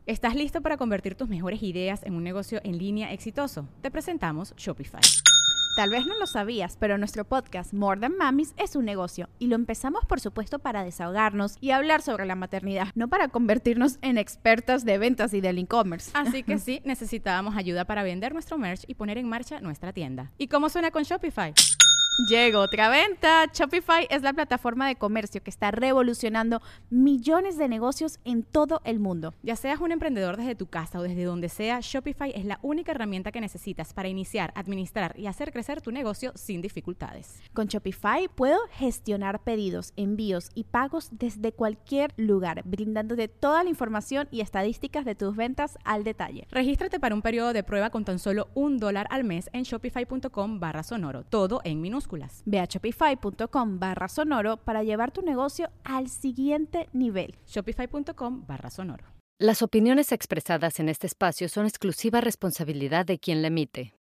¿Estás listo para convertir tus mejores ideas en un negocio en línea exitoso? Te presentamos Shopify. Tal vez no lo sabías, pero nuestro podcast More Than Mamis es un negocio y lo empezamos por supuesto para desahogarnos y hablar sobre la maternidad, no para convertirnos en expertas de ventas y del e-commerce. Así que sí, necesitábamos ayuda para vender nuestro merch y poner en marcha nuestra tienda. ¿Y cómo suena con Shopify? Llegó otra venta. Shopify es la plataforma de comercio que está revolucionando millones de negocios en todo el mundo. Ya seas un emprendedor desde tu casa o desde donde sea, Shopify es la única herramienta que necesitas para iniciar, administrar y hacer crecer tu negocio sin dificultades. Con Shopify puedo gestionar pedidos, envíos y pagos desde cualquier lugar, brindándote toda la información y estadísticas de tus ventas al detalle. Regístrate para un periodo de prueba con tan solo $1 al mes en shopify.com/sonoro, todo en minúsculas. Ve a shopify.com/sonoro para llevar tu negocio al siguiente nivel. Shopify.com/sonoro. Las opiniones expresadas en este espacio son exclusiva responsabilidad de quien la emite.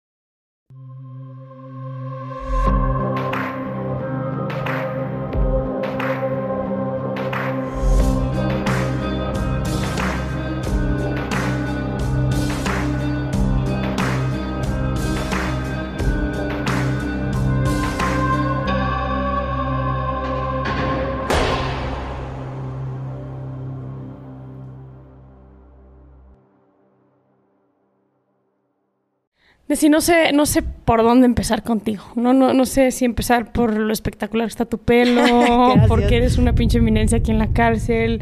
Deci, no sé por dónde empezar contigo. No sé si empezar por lo espectacular que está tu pelo, porque eres una pinche eminencia aquí en la cárcel,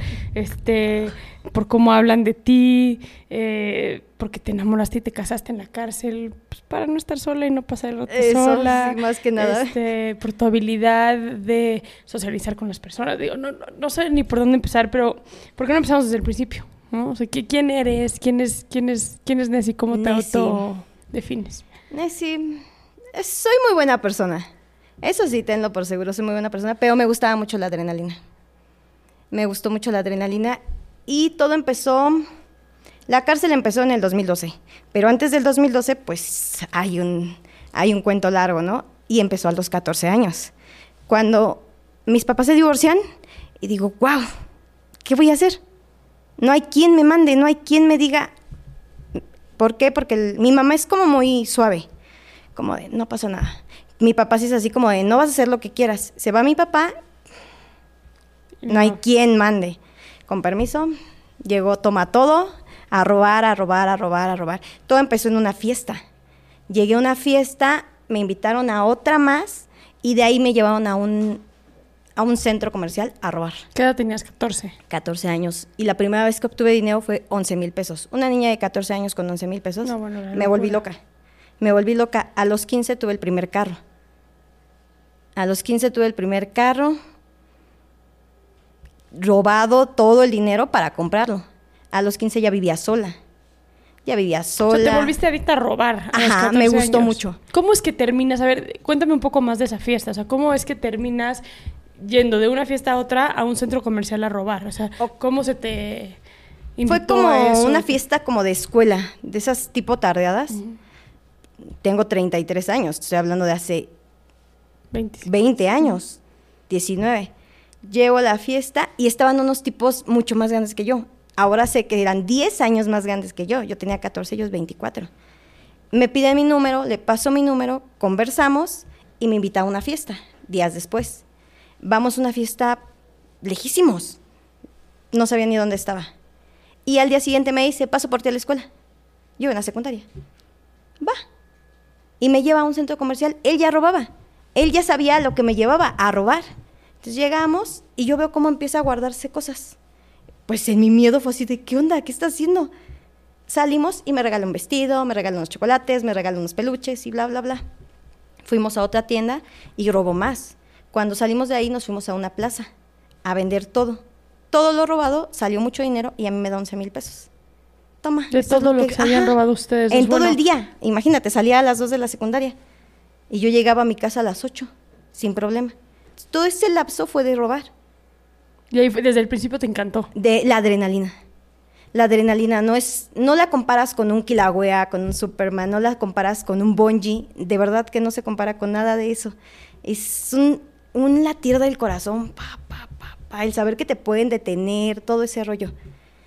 por cómo hablan de ti, porque te enamoraste y te casaste en la cárcel, pues para no estar sola y no pasar el rato sola. Sí, más que nada. Por tu habilidad de socializar con las personas. Digo, no sé ni por dónde empezar, pero ¿por qué no empezamos desde el principio? ¿No? O sea, ¿quién eres? ¿Quién es Nessie? ¿Cómo te autodefines? Nessie, soy muy buena persona. Eso sí, tenlo por seguro, soy muy buena persona, pero me gustaba mucho la adrenalina. Me gustó mucho la adrenalina y todo empezó... La cárcel empezó en el 2012, pero antes del 2012, pues, hay un cuento largo, ¿no? Y empezó a los 14 años. Cuando mis papás se divorcian, y digo, wow, ¿qué voy a hacer? No hay quien me mande, no hay quien me diga... ¿Por qué? Porque mi mamá es como muy suave, como de, no pasa nada. Mi papá sí es así como de, no vas a hacer lo que quieras. Se va mi papá, no hay quien mande. Con permiso, llegó, toma todo, a robar. Todo empezó en una fiesta. Llegué a una fiesta, me invitaron a otra más, y de ahí me llevaron a un centro comercial a robar. ¿Qué edad tenías? 14. 14 años. Y la primera vez que obtuve dinero fue 11,000 pesos. Una niña de 14 años con 11,000 pesos, me volví loca. A los 15 tuve el primer carro. Robado todo el dinero para comprarlo. A los 15 ya vivía sola. O sea, te volviste adicta a robar. Ajá, me gustó mucho. ¿Cómo es que terminas? A ver, cuéntame un poco más de esa fiesta. O sea, ¿cómo es que terminas yendo de una fiesta a otra a un centro comercial a robar? O sea, ¿cómo se te invitó Fue como a eso? una fiesta como de escuela, de esas tipo tardeadas. Tengo 33 años, estoy hablando de hace 20 años, 19. Llego a la fiesta y estaban unos tipos mucho más grandes que yo. Ahora sé que eran 10 años más grandes que yo. Yo tenía 14, ellos 24. Me piden mi número, le paso mi número, conversamos y me invita a una fiesta, días después. Vamos a una fiesta lejísimos. No sabía ni dónde estaba. Y al día siguiente me dice, paso por ti a la escuela. Yo en la secundaria. Va. Y me lleva a un centro comercial. Él ya robaba. Él ya sabía lo que me llevaba a robar. Entonces llegamos y yo veo cómo empieza a guardarse cosas. Pues en mi miedo fue así de, ¿qué onda? ¿Qué está haciendo? Salimos y me regaló un vestido, me regaló unos chocolates, me regaló unos peluches y bla, bla, bla. Fuimos a otra tienda y robó más. Cuando salimos de ahí nos fuimos a una plaza a vender todo. Todo lo robado, salió mucho dinero y a mí me da 11,000 pesos. Toma. De todo lo que se habían robado ustedes. En todo el día. Imagínate, salía a las 2 de la secundaria y yo llegaba a mi casa a las 8, sin problema. Todo ese lapso fue de robar. Y ahí desde el principio te encantó. De la adrenalina. La adrenalina no la comparas con un Kilauea, con un Superman, no la comparas con un Bungee. De verdad que no se compara con nada de eso. Es un latir del corazón. El saber que te pueden detener, todo ese rollo.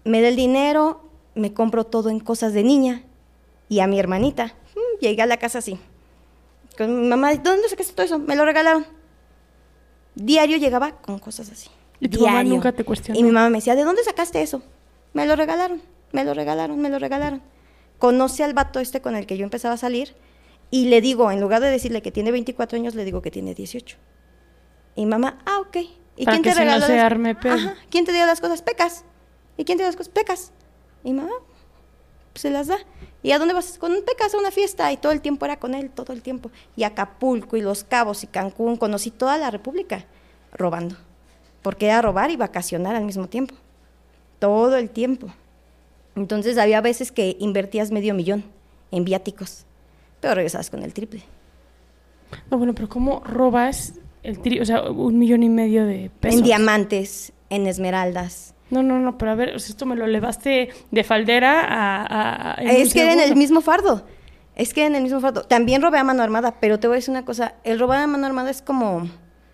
me da el dinero, me compro todo en cosas de niña, y a mi hermanita, llegué a la casa así, con mi mamá, ¿dónde sacaste todo eso? Me lo regalaron. Diario llegaba con cosas así. ¿Y tu diario. mamá nunca te cuestionó? Y mi mamá me decía, ¿de dónde sacaste eso? Me lo regalaron, me lo regalaron, me lo regalaron. Conoce al vato con el que yo empezaba a salir, y le digo, en lugar de decirle que tiene 24 años, le digo que tiene 18. Y mamá, ok. ¿Y para quién que te regaló? No se arme pedo. Ajá. ¿Quién te dio las cosas? Pecas. ¿Y quién te dio las cosas? Pecas. Y mamá, pues se las da. ¿Y a dónde vas? Con Pecas a una fiesta. Y todo el tiempo era con él, todo el tiempo. Y Acapulco, y Los Cabos, y Cancún. Conocí toda la República robando. Porque era robar y vacacionar al mismo tiempo. Todo el tiempo. Entonces había veces que invertías $500,000 en viáticos. Pero regresabas con el triple. No, bueno, pero ¿cómo robas el o sea, $1,500,000 de pesos? En diamantes, en esmeraldas. No, pero a ver, o sea, esto me lo elevaste de faldera a es que era en el mismo fardo. También robé a mano armada, pero te voy a decir una cosa. El robar a mano armada es como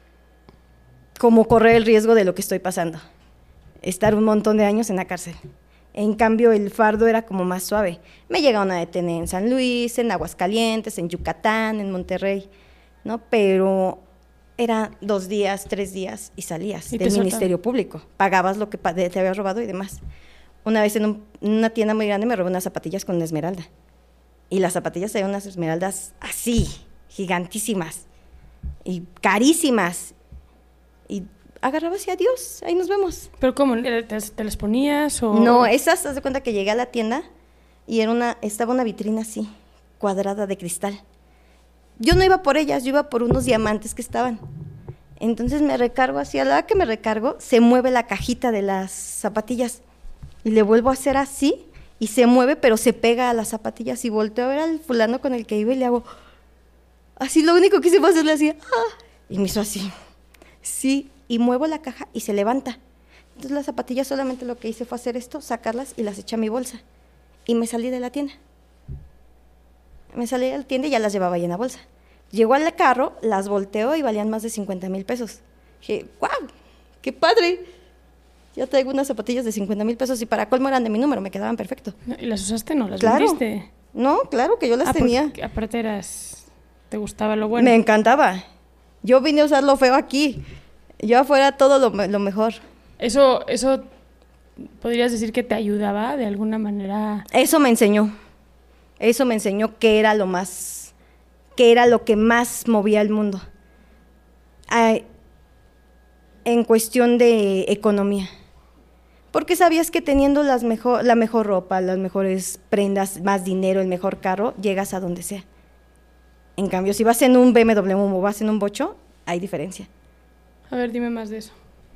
correr el riesgo de lo que estoy pasando. Estar un montón de años en la cárcel. En cambio, el fardo era como más suave. Me llegaron a detener en San Luis, en Aguascalientes, en Yucatán, en Monterrey, ¿no? Pero era 2 días, 3 días y salías del Ministerio Público. Pagabas lo que te habías robado y demás. Una vez en una tienda muy grande me robé unas zapatillas con una esmeralda. Y las zapatillas eran unas esmeraldas así, gigantísimas y carísimas. Y agarrabas y adiós, ahí nos vemos. ¿Pero cómo? ¿Te las ponías o...? No, esas, haz de cuenta que llegué a la tienda y estaba una vitrina así, cuadrada de cristal. Yo no iba por ellas, yo iba por unos diamantes que estaban. Entonces me recargo así, a la hora que me recargo, se mueve la cajita de las zapatillas. Y le vuelvo a hacer así, y se mueve, pero se pega a las zapatillas. Y volteo a ver al fulano con el que iba y le hago... Así, lo único que hice fue hacerle así. Y me hizo así. Sí, y muevo la caja y se levanta. Entonces las zapatillas solamente lo que hice fue hacer esto, sacarlas y las eché a mi bolsa. Y me salí de la tienda. Me salí de la tienda y ya las llevaba ahí en la bolsa. Llegó al carro, las volteó y valían más de $50,000. Dije, ¡guau! ¡Qué padre! Ya traigo unas zapatillas de $50,000 y para colmo eran de mi número, me quedaban perfecto. ¿Y las usaste? ¿No las claro. vendiste? No, claro que yo las tenía. Aparte ¿te gustaba lo bueno? Me encantaba. Yo vine a usar lo feo aquí. Yo afuera todo lo mejor. Eso podrías decir que te ayudaba de alguna manera. Eso me enseñó que era lo que más movía el mundo. En cuestión de economía. Porque sabías que teniendo la mejor ropa, las mejores prendas, más dinero, el mejor carro, llegas a donde sea. En cambio, si vas en un BMW o vas en un bocho, hay diferencia. A ver, dime más de eso.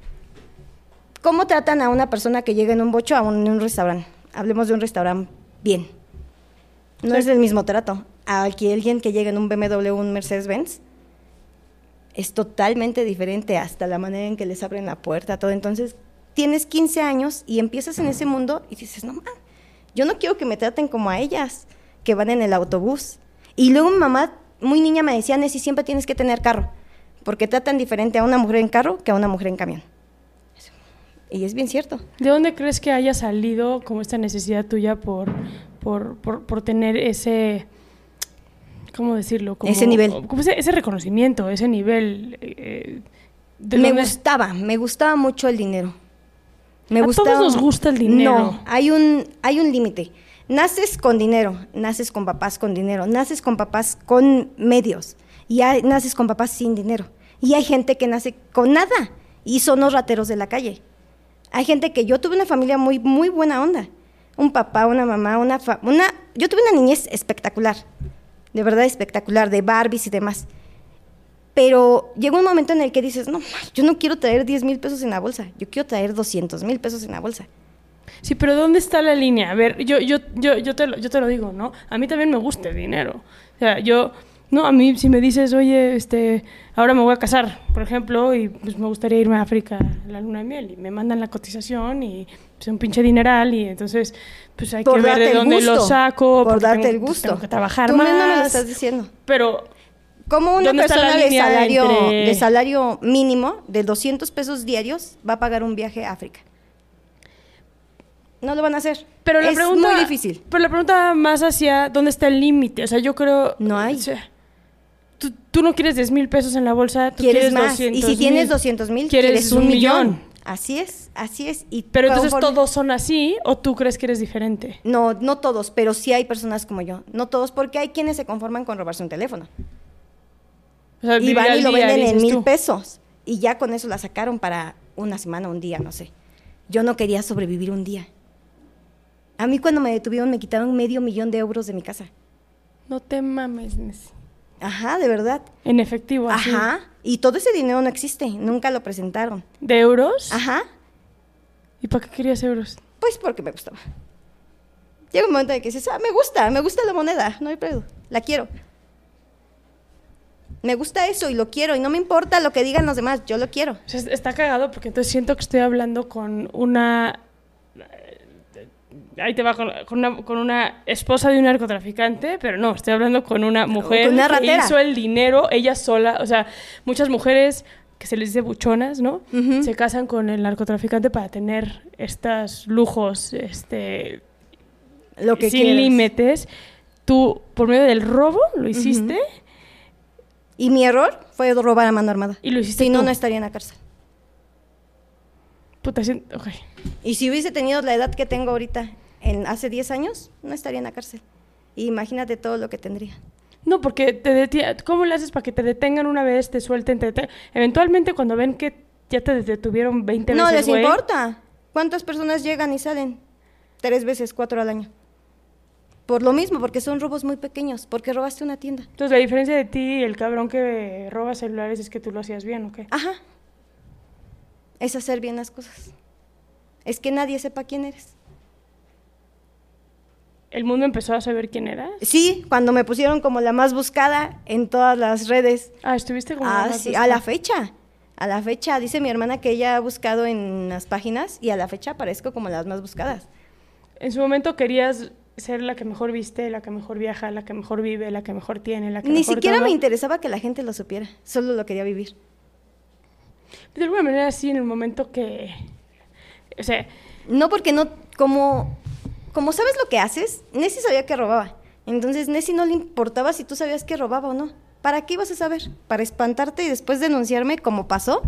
¿Cómo tratan a una persona que llega en un bocho en un restaurante? Hablemos de un restaurante bien. No es el mismo trato. Aquí alguien que llega en un BMW o un Mercedes-Benz es totalmente diferente, hasta la manera en que les abren la puerta, todo. Entonces, tienes 15 años y empiezas en ese mundo y dices, no, yo no quiero que me traten como a ellas, que van en el autobús. Y luego mi mamá, muy niña, me decía, Nessie, siempre tienes que tener carro, porque tratan diferente a una mujer en carro que a una mujer en camión. Y es bien cierto. ¿De dónde crees que haya salido como esta necesidad tuya por tener ese, ¿cómo decirlo? Ese nivel. Como ese reconocimiento, ese nivel. Me gustaba mucho el dinero. Todos nos gusta el dinero. No, hay un límite. Naces con dinero, naces con papás con dinero, naces con papás con medios y naces con papás sin dinero. Y hay gente que nace con nada y son los rateros de la calle. Hay gente que yo tuve una familia muy, muy buena onda. Un papá, una mamá, yo tuve una niñez espectacular, de verdad espectacular, de Barbies y demás. Pero llega un momento en el que dices, no, yo no quiero traer $10,000 en la bolsa, yo quiero traer $200,000 en la bolsa. Sí, pero ¿dónde está la línea? A ver, yo te lo digo, ¿no? A mí también me gusta el dinero. O sea, a mí si me dices, oye, ahora me voy a casar, por ejemplo, y pues me gustaría irme a África a la luna de miel, y me mandan la cotización y pues un pinche dineral, y entonces pues hay que ver de dónde lo saco. Por darte el gusto. Tengo que trabajar más. Tú misma me lo estás diciendo. Pero ¿cómo una persona de salario mínimo de $200 diarios va a pagar un viaje a África? no lo van a hacer. Pero la es pregunta, muy difícil. Pero la pregunta más hacia ¿dónde está el límite? O sea, yo creo... No hay. O sea, tú no quieres 10,000 pesos en la bolsa, tú Quieres más. 200,000. Y si tienes 200,000, quieres 1,000,000. Así es. Y pero entonces todos son así, ¿o tú crees que eres diferente? No, no todos, pero sí hay personas como yo. No todos, porque hay quienes se conforman con robarse un teléfono. O sea, Y van y lo día, venden en dices 1,000 tú. pesos. Y ya con eso la sacaron para una semana, un día, no sé. Yo no quería sobrevivir un día. A mí cuando me detuvieron me quitaron $500,000 de euros de mi casa. No te mames, Nessie. Ajá, de verdad. En efectivo, así. Ajá. Y todo ese dinero no existe, nunca lo presentaron. ¿De euros? Ajá. ¿Y para qué querías euros? Pues porque me gustaba. Llega un momento en que dices, me gusta la moneda, no hay pedo, la quiero. Me gusta eso y lo quiero y no me importa lo que digan los demás, yo lo quiero. O sea, está cagado porque entonces siento que estoy hablando con una... Ahí te va, con una esposa de un narcotraficante, pero no, estoy hablando con una mujer Con una que ratera. hizo el dinero ella sola. O sea, muchas mujeres que se les dice buchonas, ¿no? Ujú. Se casan con el narcotraficante para tener estos lujos, Lo que sin quieras. límites. Tú, por medio del robo, lo hiciste Y mi error fue robar a mano armada. y lo hiciste Si no, tú. no estaría en la cárcel. Puta, ok. Y si hubiese tenido la edad que tengo ahorita, hace 10 años, no estaría en la cárcel. Y imagínate todo lo que tendría. No, porque ¿cómo le haces para que te detengan una vez, te suelten, eventualmente cuando ven que ya te detuvieron 20 No veces, les importa. ¿Cuántas personas llegan y salen? 3 veces, 4 al año. Por lo mismo, porque son robos muy pequeños, porque robaste una tienda. Entonces, la diferencia de ti y el cabrón que roba celulares es que tú lo hacías bien, ¿o qué? Ajá. Es hacer bien las cosas. Es que nadie sepa quién eres. ¿El mundo empezó a saber quién eras? Sí, cuando me pusieron como la más buscada en todas las redes. Ah, estuviste como... Ah, más sí, buscada. a la fecha. A la fecha, dice mi hermana que ella ha buscado en las páginas y a la fecha aparezco como las más buscadas. En su momento querías ser la que mejor viste, la que mejor viaja, la que mejor vive, la que mejor tiene, la que Ni mejor siquiera todo. me interesaba que la gente lo supiera, solo lo quería vivir. De alguna manera sí, en el momento que... O sea, No, porque no, como sabes lo que haces, Nessie sabía que robaba. Entonces, Nessie no le importaba si tú sabías que robaba o no. ¿Para qué ibas a saber? ¿Para espantarte y después denunciarme como pasó?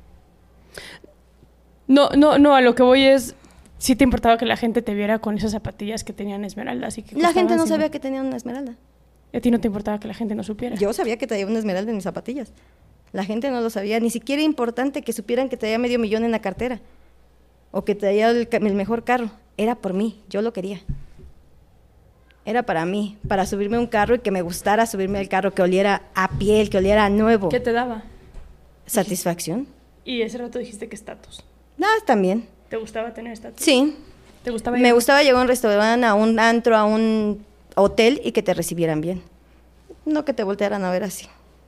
no, a lo que voy es... Sí te importaba que la gente te viera con esas zapatillas que tenían esmeraldas y que La gente no costaban sabía que tenía una esmeralda. Y a ti no te importaba que la gente no supiera. Yo sabía que traía una esmeralda en mis zapatillas. La gente no lo sabía. Ni siquiera era importante que supieran que traía $500,000 en la cartera. O que traía el mejor carro. Era por mí. Yo lo quería. Era para mí. Para subirme a un carro y que me gustara subirme al carro. Que oliera a piel, que oliera a nuevo. ¿Qué te daba? Satisfacción. Y ese rato dijiste que estatus. También. ¿Te gustaba tener estatus? Sí. ¿Te gustaba Me gustaba llegar a un restaurante, a un antro, a un hotel y que te recibieran bien. No que te voltearan a ver así.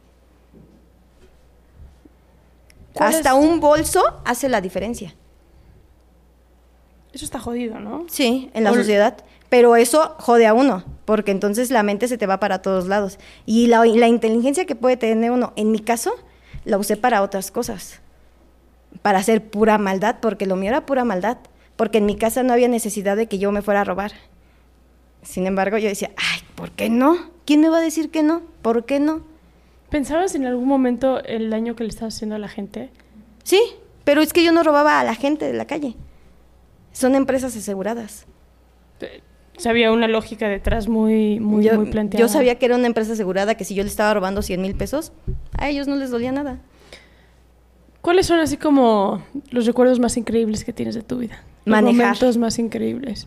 Hasta un bolso hace la diferencia. Eso está jodido, ¿no? Sí, en la sociedad. Pero eso jode a uno, porque entonces la mente se te va para todos lados. Y la inteligencia que puede tener uno, en mi caso, la usé para otras cosas. Para hacer pura maldad, porque lo mío era pura maldad. Porque en mi casa no había necesidad de que yo me fuera a robar. Sin embargo, yo decía, ay, ¿por qué no? ¿Quién me va a decir que no? ¿Por qué no? ¿Pensabas en algún momento el daño que le estabas haciendo a la gente? Sí, pero es que yo no robaba a la gente de la calle. Son empresas aseguradas. O sea, había una lógica detrás muy planteada. Yo sabía que era una empresa asegurada, que si yo le estaba robando 100,000 pesos, a ellos no les dolía nada. ¿Cuáles son así como los recuerdos más increíbles que tienes de tu vida? Los Manejar. momentos más increíbles.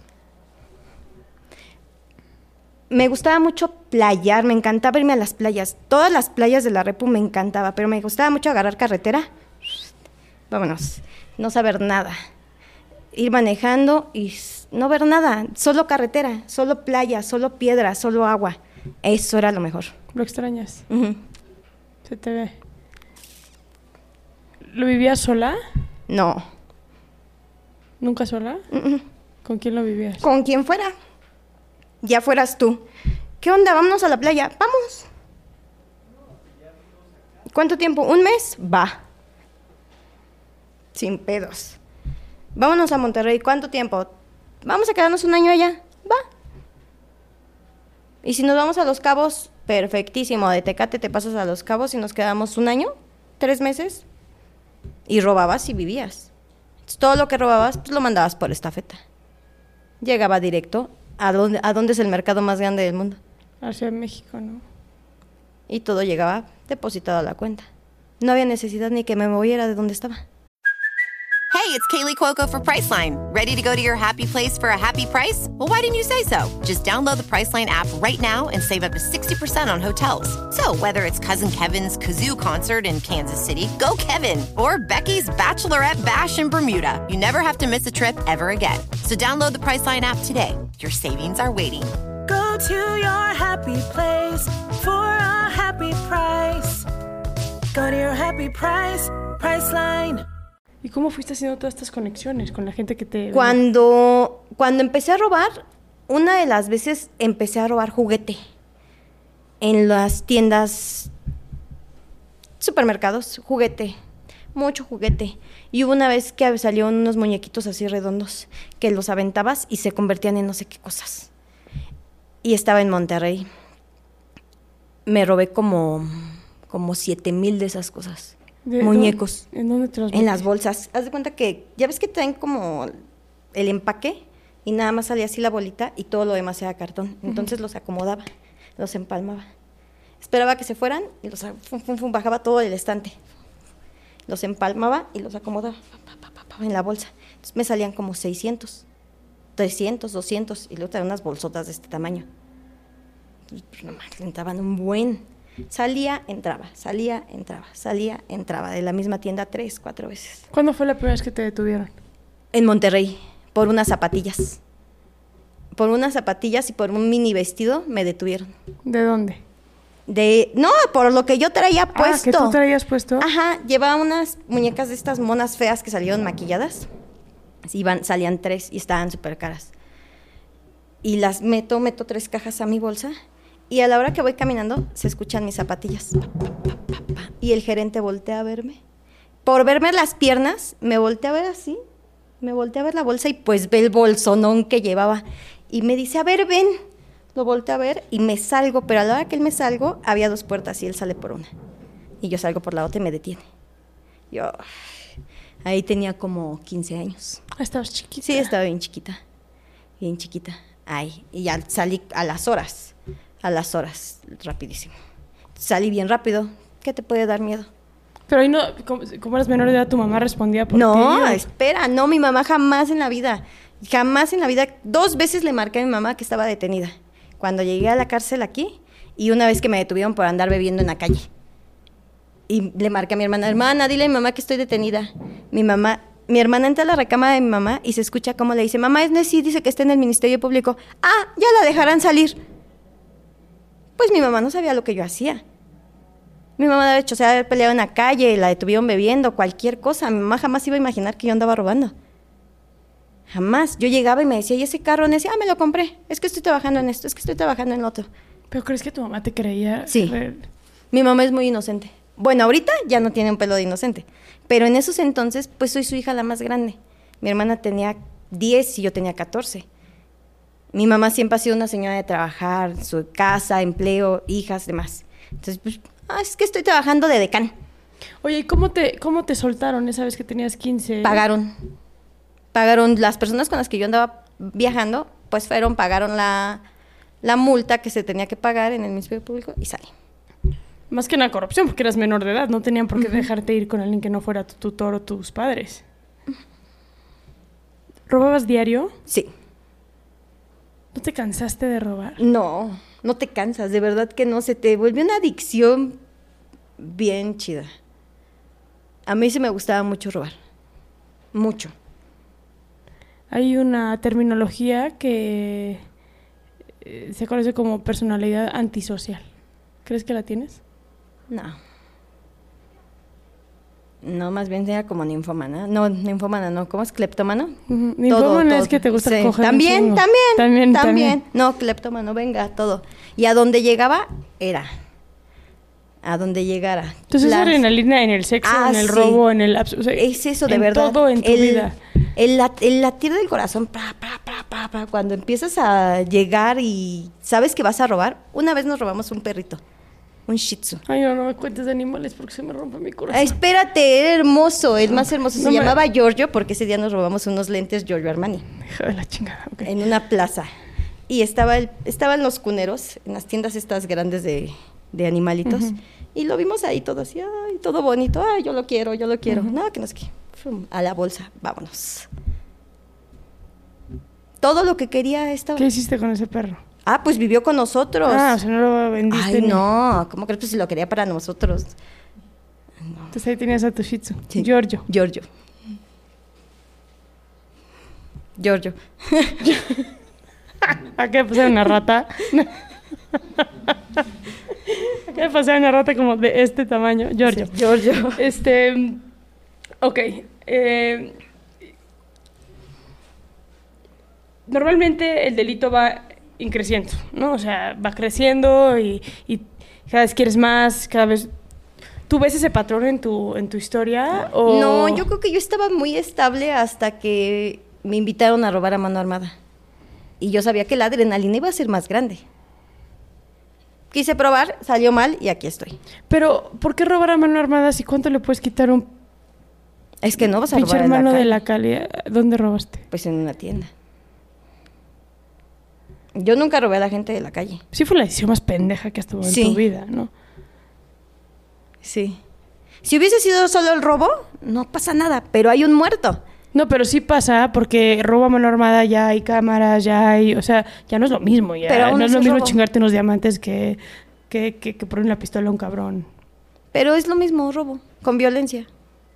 Me gustaba mucho playar, me encantaba irme a las playas. Todas las playas de la Repu me encantaba, pero me gustaba mucho agarrar carretera. Vámonos, no saber nada. Ir manejando y no ver nada, solo carretera, solo playa, solo piedra, solo agua. Eso era lo mejor. ¿Lo extrañas? Ujú. Se te ve. ¿Lo vivías sola? No. ¿Nunca sola? ¿Con quién lo vivías? Con quien fuera. Ya fueras tú. ¿Qué onda? Vámonos a la playa. Vamos. ¿Cuánto tiempo? ¿Un mes? Va. Sin pedos. Vámonos a Monterrey. ¿Cuánto tiempo? vamos a quedarnos un año allá, va. Y si nos vamos a Los Cabos, perfectísimo, de Tecate te pasas a Los Cabos y nos quedamos un año, 3 meses, y robabas y vivías. Entonces, todo lo que robabas, pues lo mandabas por estafeta. Llegaba directo a dónde es el mercado más grande del mundo. Hacia México, ¿no? Y todo llegaba depositado a la cuenta. No había necesidad ni que me moviera de donde estaba. Hey, it's Kaylee Cuoco for Priceline. Ready to go to your happy place for a happy price? Well, why didn't you say so? Just download the Priceline app right now and save up to 60% on hotels. So whether it's Cousin Kevin's Kazoo Concert in Kansas City, go Kevin, or Becky's Bachelorette Bash in Bermuda, you never have to miss a trip ever again. So download the Priceline app today. Your savings are waiting. Go to your happy place for a happy price. Go to your happy price, Priceline. ¿Y cómo fuiste haciendo todas estas conexiones con la gente que te... Cuando empecé a robar, una de las veces empecé a robar juguete en las tiendas, supermercados, juguete, mucho juguete. Y hubo una vez que salieron unos muñequitos así redondos que los aventabas y se convertían en no sé qué cosas. Y estaba en Monterrey. Me robé como 7,000 de esas cosas. Muñecos. ¿En dónde te los metes? En las bolsas. Haz de cuenta que, ya ves que traen como el empaque y nada más salía así la bolita y todo lo demás era cartón. Entonces los acomodaba, los empalmaba. Esperaba que se fueran y los bajaba todo el estante. Los empalmaba y los acomodaba en la bolsa. Entonces me salían como 600, 300, 200 y luego traía unas bolsotas de este tamaño. Pues nomás entraban un buen. Salía, entraba, de la misma tienda 3, 4 veces. ¿Cuándo fue la primera vez que te detuvieron? En Monterrey, por unas zapatillas. Por unas zapatillas y por un mini vestido me detuvieron. ¿De dónde? No, por lo que yo traía puesto. ¿Que tú traías puesto? Ajá, llevaba unas muñecas de estas monas feas que salieron maquilladas. Salían 3 y estaban súper caras. Y las meto 3 cajas a mi bolsa. Y a la hora que voy caminando, se escuchan mis zapatillas. Y el gerente voltea a verme. Por verme las piernas, me voltea a ver así. Me voltea a ver la bolsa y pues ve el bolsonón que llevaba. Y me dice, a ver, ven. Lo volteo a ver y me salgo. Pero a la hora que él me salgo, había 2 puertas y él sale por una. Y yo salgo por la otra y me detiene. Yo ahí tenía como 15 años. ¿Estabas chiquita? Sí, estaba bien chiquita. Bien chiquita. Ay, y ya salí a las horas, rapidísimo. Salí bien rápido. ¿Qué te puede dar miedo? Pero ahí no, como eras menor de edad, tu mamá respondía por ti. No, espera, no, mi mamá jamás en la vida. 2 veces le marqué a mi mamá que estaba detenida. Cuando llegué a la cárcel aquí y una vez que me detuvieron por andar bebiendo en la calle. Y le marqué a mi hermana, dile a mi mamá que estoy detenida. Mi hermana entra a la recámara de mi mamá y se escucha cómo le dice, mamá, es Nessie, dice que está en el Ministerio Público. Ah, ya la dejarán salir. Pues mi mamá no sabía lo que yo hacía. Mi mamá de hecho se había peleado en la calle, la detuvieron bebiendo, cualquier cosa. Mi mamá jamás iba a imaginar que yo andaba robando. Jamás. Yo llegaba y me decía, ¿y ese carro? Nessie, me lo compré. Es que estoy trabajando en esto, es que estoy trabajando en lo otro. ¿Pero crees que tu mamá te creía? Sí. Mi mamá es muy inocente. Bueno, ahorita ya no tiene un pelo de inocente. Pero en esos entonces, pues soy su hija la más grande. Mi hermana tenía 10 y yo tenía 14. Mi mamá siempre ha sido una señora de trabajar, su casa, empleo, hijas, demás. Entonces, pues, es que estoy trabajando de decán. Oye, ¿y cómo te soltaron esa vez que tenías 15? Pagaron las personas con las que yo andaba viajando, pues pagaron la multa que se tenía que pagar en el Ministerio Público y salí. Más que una corrupción, porque eras menor de edad. No tenían por qué dejarte ir con alguien que no fuera tu tutor o tus padres. ¿Robabas diario? Sí. ¿No te cansaste de robar? No te cansas, de verdad que no. Se te vuelve una adicción bien chida. A mí sí me gustaba mucho robar. Mucho. Hay una terminología que se conoce como personalidad antisocial. ¿Crees que la tienes? No, más bien era como ninfómana. No, ninfómana no. ¿Cómo es? ¿Cleptómano? Ninfómana es que te gusta coger. También. No, cleptómano, venga, todo. Y a donde llegaba, era. A donde llegara. Entonces, adrenalina en el sexo, en el robo, en el... es eso, de verdad. Todo en tu vida. El latir del corazón, cuando empiezas a llegar y sabes que vas a robar. Una vez nos robamos un perrito, un Shih Tzu. Ay, no me cuentes de animales porque se me rompe mi corazón. Espérate, era hermoso, el más hermoso. Se llamaba Giorgio porque ese día nos robamos unos lentes Giorgio Armani. Hija de la chingada, ok. En una plaza. Y estaban los cuneros, en las tiendas estas grandes de animalitos. Y lo vimos ahí todo así, ay, todo bonito. Ay, yo lo quiero. No, que no sé qué. A la bolsa, vámonos. Todo lo que quería estaba. ¿Qué hiciste con ese perro? Pues vivió con nosotros. O sea, no lo vendiste. Ay, no, ¿cómo crees? Pues si lo quería para nosotros. No. Entonces ahí tenías a tu Shih Tzu. Sí. Giorgio. Acá me pasé una rata. Acá me pasé una rata como de este tamaño. Giorgio. Sí, Giorgio. Ok. Normalmente el delito va increciendo, ¿no? O sea, va creciendo y cada vez quieres más, cada vez... ¿Tú ves ese patrón en tu historia? ¿O? No, yo creo que yo estaba muy estable hasta que me invitaron a robar a mano armada. Y yo sabía que la adrenalina iba a ser más grande. Quise probar, salió mal y aquí estoy. Pero, ¿por qué robar a mano armada si cuánto le puedes quitar a un... Es que no vas a robar pinche hermano de la calle? ¿Dónde robaste? Pues en una tienda. Yo nunca robé a la gente de la calle. Sí fue la decisión más pendeja que has tomado en tu vida, ¿no? Sí. Si hubiese sido solo el robo, no pasa nada, pero hay un muerto. No, pero sí pasa porque robo a mano armada ya hay cámaras, ya hay... O sea, ya no es lo mismo. Ya pero no es lo mismo robo. Chingarte unos diamantes que poner una pistola a un cabrón. Pero es lo mismo, robo, con violencia.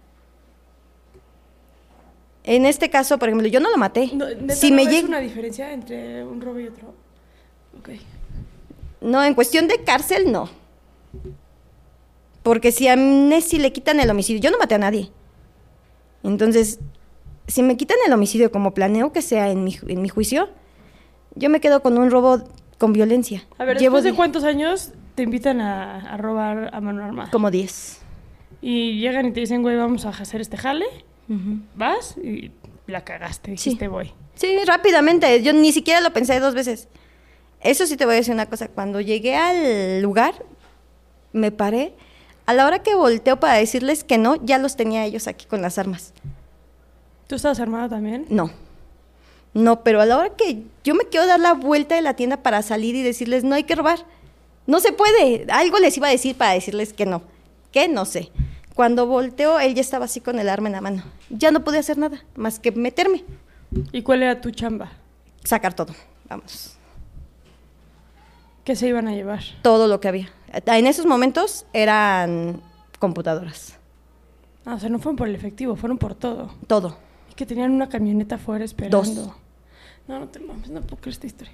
En este caso, por ejemplo, yo no lo maté. Si me ¿ves una diferencia entre un robo y otro? Okay. No, en cuestión de cárcel, no. Porque si a Nessie le quitan el homicidio, yo no maté a nadie. Entonces, si me quitan el homicidio como planeo que sea en mi juicio, yo me quedo con un robo con violencia. A ver, ¿después de cuántos años te invitan a robar a mano armada? Como 10. Y llegan y te dicen, güey, vamos a hacer este jale. Vas y la cagaste, dijiste voy. Sí, rápidamente, yo ni siquiera lo pensé 2 veces. Eso sí te voy a decir una cosa, cuando llegué al lugar, me paré, a la hora que volteo para decirles que no, ya los tenía ellos aquí con las armas. ¿Tú estabas armada también? No, pero a la hora que yo me quiero dar la vuelta de la tienda para salir y decirles, no hay que robar, no se puede, algo les iba a decir para decirles que no sé. Cuando volteó, él ya estaba así con el arma en la mano. Ya no podía hacer nada, más que meterme. ¿Y cuál era tu chamba? Sacar todo, vamos. ¿Qué se iban a llevar? Todo lo que había. En esos momentos eran computadoras. O sea, no fueron por el efectivo, fueron por todo. Todo. Y que tenían una camioneta afuera esperando. 2. No te mames, no puedo creer esta historia.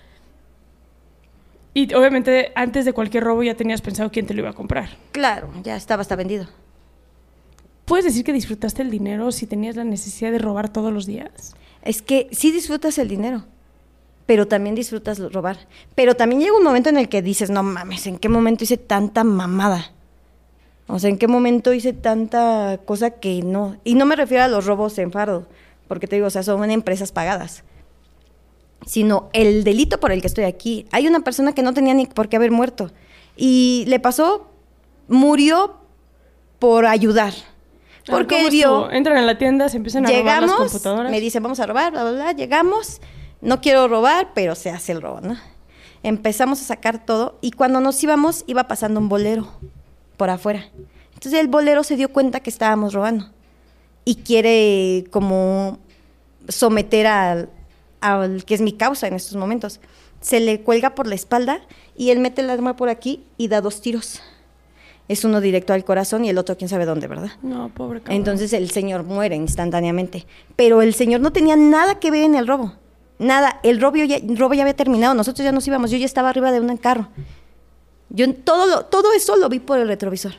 Y obviamente, antes de cualquier robo ya tenías pensado quién te lo iba a comprar. Claro, ya estaba hasta vendido. ¿Puedes decir que disfrutaste el dinero si tenías la necesidad de robar todos los días? Es que sí disfrutas el dinero, pero también disfrutas robar. Pero también llega un momento en el que dices, no mames, ¿en qué momento hice tanta mamada? O sea, ¿en qué momento hice tanta cosa que no? Y no me refiero a los robos en fardo, porque te digo, o sea, son empresas pagadas. Sino el delito por el que estoy aquí. Hay una persona que no tenía ni por qué haber muerto. Y le pasó, murió por ayudar. Porque él vio... Entran a la tienda, se empiezan a robar las computadoras. Me dicen, vamos a robar, bla, bla, bla. Llegamos, no quiero robar, pero se hace el robo, ¿no? Empezamos a sacar todo y cuando nos íbamos, iba pasando un bolero por afuera. Entonces el bolero se dio cuenta que estábamos robando y quiere como someter al que es mi causa en estos momentos. Se le cuelga por la espalda y él mete el arma por aquí y da 2 tiros. Es uno directo al corazón y el otro quién sabe dónde, ¿verdad? No, pobre cabrón. Entonces el señor muere instantáneamente. Pero el señor no tenía nada que ver en el robo. Nada. El robo ya había terminado. Nosotros ya nos íbamos. Yo ya estaba arriba de un carro. Yo todo eso lo vi por el retrovisor.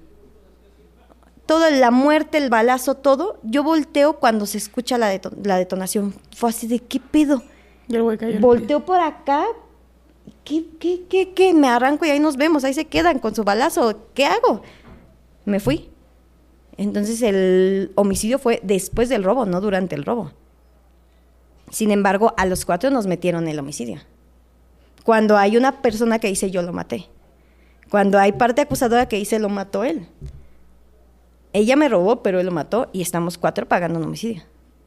Toda la muerte, el balazo, todo. Yo volteo cuando se escucha la detonación. Fue así de, ¿qué pedo? Y el güey cayó. Volteo por acá. ¿Qué? Me arranco y ahí nos vemos. Ahí se quedan con su balazo. ¿Qué hago? Me fui. Entonces el homicidio fue después del robo, no durante el robo. Sin embargo, a los 4 nos metieron el homicidio. Cuando hay una persona que dice yo lo maté. Cuando hay parte acusadora que dice lo mató él. Ella me robó, pero él lo mató y estamos 4 pagando un homicidio.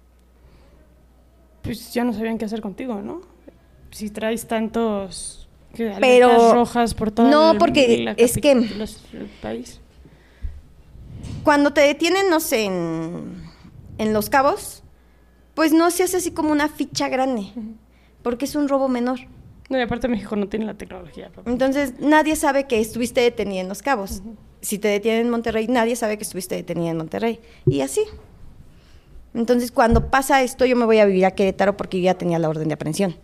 Pues ya no sabían qué hacer contigo, ¿no? Si traes tantos pero rojas por todo no, porque es que el país. Cuando te detienen, no sé, en Los Cabos, pues no se hace así como una ficha grande, porque es un robo menor. No, y aparte México no tiene la tecnología. Entonces, nadie sabe que estuviste detenida en Los Cabos. Si te detienen en Monterrey, nadie sabe que estuviste detenida en Monterrey. Y así. Entonces, cuando pasa esto, yo me voy a vivir a Querétaro porque yo ya tenía la orden de aprehensión.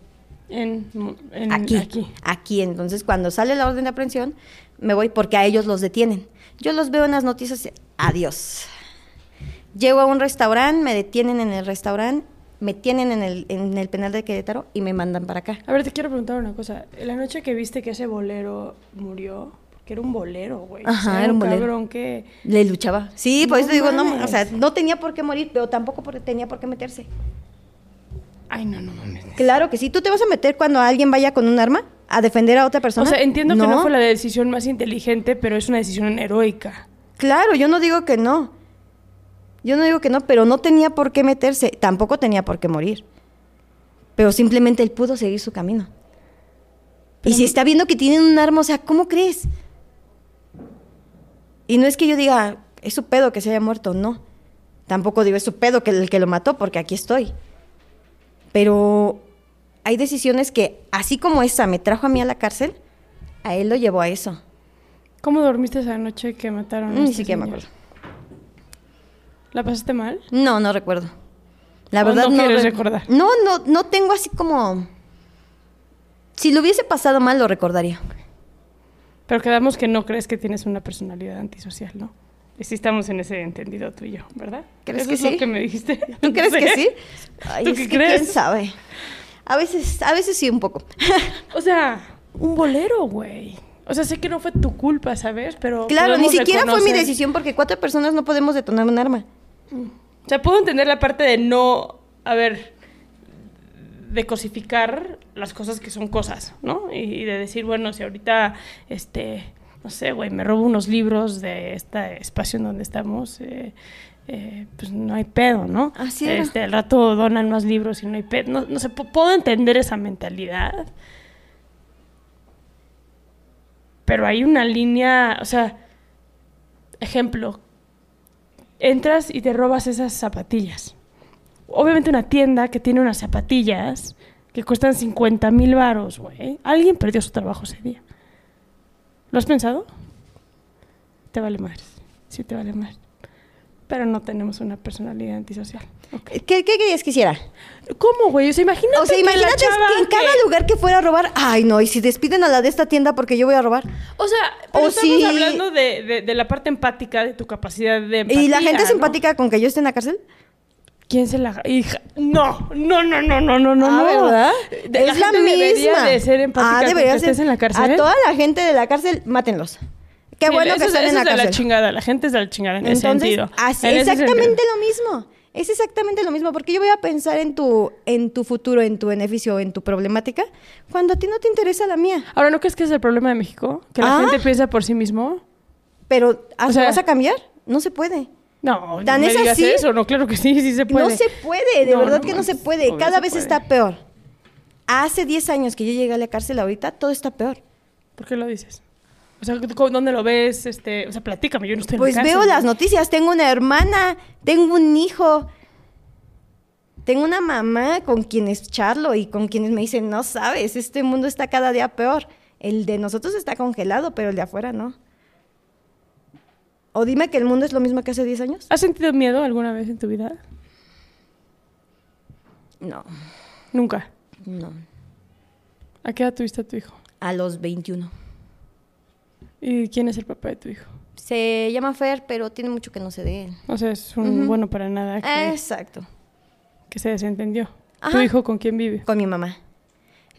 Aquí. Entonces, cuando sale la orden de aprehensión, me voy porque a ellos los detienen. Yo los veo en las noticias, adiós. Llego a un restaurante, me detienen en el restaurante, me tienen en el penal de Querétaro y me mandan para acá. A ver, te quiero preguntar una cosa. La noche que viste que ese bolero murió, porque era un bolero, güey. Ajá, o sea, era un bolero. Cabrón que le luchaba. Sí, por eso digo, no, mames. o sea, no tenía por qué morir, pero tampoco tenía por qué meterse. Ay, no mames. Claro que sí. ¿Tú te vas a meter cuando alguien vaya con un arma a defender a otra persona? O sea, entiendo que no fue la decisión más inteligente, pero es una decisión heroica. Claro, yo no digo que no. Pero no tenía por qué meterse. Tampoco tenía por qué morir. Pero simplemente él pudo seguir su camino. Pero y si está viendo que tienen un arma, o sea, ¿cómo crees? Y no es que yo diga, es su pedo que se haya muerto, no. Tampoco digo, es su pedo que el que lo mató, porque aquí estoy. Pero hay decisiones que, así como esa me trajo a mí a la cárcel, a él lo llevó a eso. ¿Cómo dormiste esa noche que mataron a Ni siquiera me acuerdo. ¿La pasaste mal? No recuerdo. La verdad no quieres recordar. No tengo así como... Si lo hubiese pasado mal, lo recordaría. Pero quedamos que no crees que tienes una personalidad antisocial, ¿no? Y sí estamos en ese entendido tú y yo, ¿verdad? ¿Crees Eso que es sí? lo que me dijiste. ¿Tú crees que sí? Ay, ¿Tú es qué que crees? ¿quién sabe? A veces sí, un poco. O sea, un bolero, güey. O sea, sé que no fue tu culpa, ¿sabes? Pero claro, ni siquiera fue mi reconocer- decisión porque 4 personas no podemos detonar un arma. O sea, puedo entender la parte de no, de cosificar las cosas que son cosas, ¿no? Y de decir, bueno, si ahorita, no sé, güey, me robo unos libros de este espacio en donde estamos, pues no hay pedo, ¿no? Así era. Al rato donan más libros y no hay pedo. No sé, puedo entender esa mentalidad. Pero hay una línea, o sea, ejemplo, entras y te robas esas zapatillas. Obviamente una tienda que tiene unas zapatillas que cuestan 50,000 varos, güey. Alguien perdió su trabajo ese día. ¿Lo has pensado? Te vale más. Sí, te vale más. Pero no tenemos una personalidad antisocial. Okay. ¿Qué querías que hiciera? ¿Cómo, güey? O sea, imagínate, imagínate que la chava que en cada lugar que fuera a robar, ay no, y si despiden a la de esta tienda porque yo voy a robar. O sea, pero O estamos si- hablando de la parte empática, de tu capacidad de empatía. ¿Y la gente es ¿no? empática con que yo esté en la cárcel? ¿Quién se la... Hija, no. ¿Verdad? La gente debería de ser empática con que debería estés en la cárcel. A toda la gente de la cárcel, mátenlos. Qué Sí, bueno que eso están es en la de cárcel. la chingada, la gente es de la chingada en ese Entonces, sentido. así, En ese exactamente sentido. lo mismo. Es exactamente lo mismo, porque yo voy a pensar en tu futuro, en tu beneficio, en tu problemática, cuando a ti no te interesa la mía. Ahora, ¿no crees que es el problema de México? Que la gente piensa por sí mismo. Pero, O sea- ¿vas a cambiar? No se puede. No, ¿Tan no me es digas así? eso. No, claro que sí se puede. No se puede, de No, verdad no que no se mames, puede. obvio Cada se vez puede. está peor. Hace 10 años que yo llegué a la cárcel, ahorita todo está peor. ¿Por qué lo dices? O sea, ¿dónde lo ves? O sea, platícame, yo no estoy en Pues la cárcel. veo las noticias, tengo una hermana, tengo un hijo, tengo una mamá con quienes charlo y con quienes me dicen, no sabes, este mundo está cada día peor. El de nosotros está congelado, pero el de afuera no. O dime que el mundo es lo mismo que hace 10 años. ¿Has sentido miedo alguna vez en tu vida? No, Nunca. no. ¿A qué edad tuviste a tu hijo? A los 21. ¿Y quién es el papá de tu hijo? Se llama Fer, pero tiene mucho que no sé de él. O sea, es un bueno para nada que, Exacto. que se desentendió. Ajá. ¿Tu hijo con quién vive? Con mi mamá.